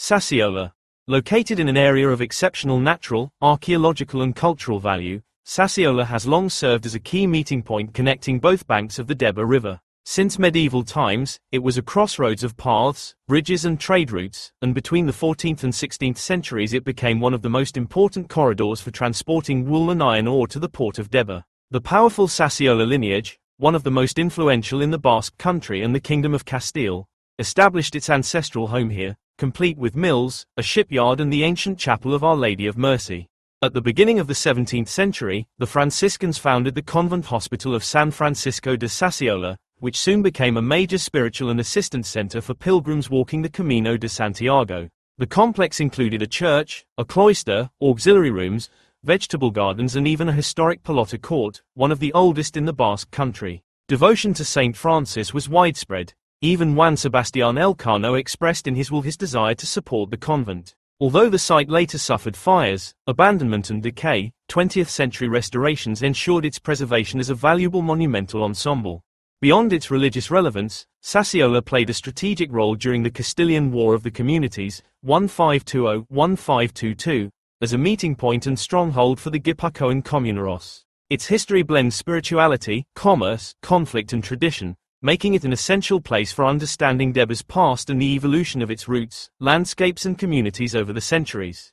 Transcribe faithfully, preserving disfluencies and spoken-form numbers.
Sassiola. Located in an area of exceptional natural, archaeological and cultural value, Sassiola has long served as a key meeting point connecting both banks of the Deba River. Since medieval times, it was a crossroads of paths, bridges and trade routes, and between the fourteenth and sixteenth centuries it became one of the most important corridors for transporting wool and iron ore to the port of Deba. The powerful Sassiola lineage, one of the most influential in the Basque country and the Kingdom of Castile, established its ancestral home here, complete with mills, a shipyard and the ancient chapel of Our Lady of Mercy. At the beginning of the seventeenth century, the Franciscans founded the convent hospital of San Francisco de Sassiola, which soon became a major spiritual and assistance center for pilgrims walking the Camino de Santiago. The complex included a church, a cloister, auxiliary rooms, vegetable gardens and even a historic Pelota court, one of the oldest in the Basque country. Devotion to Saint Francis was widespread. Even Juan Sebastián Elcano expressed in his will his desire to support the convent. Although the site later suffered fires, abandonment and decay, twentieth century restorations ensured its preservation as a valuable monumental ensemble. Beyond its religious relevance, Sassiola played a strategic role during the Castilian War of the Communities, fifteen twenty to fifteen twenty-two, as a meeting point and stronghold for the Guipuzcoan Comuneros. Its history blends spirituality, commerce, conflict and tradition, making it an essential place for understanding Deba's past and the evolution of its roots, landscapes and communities over the centuries.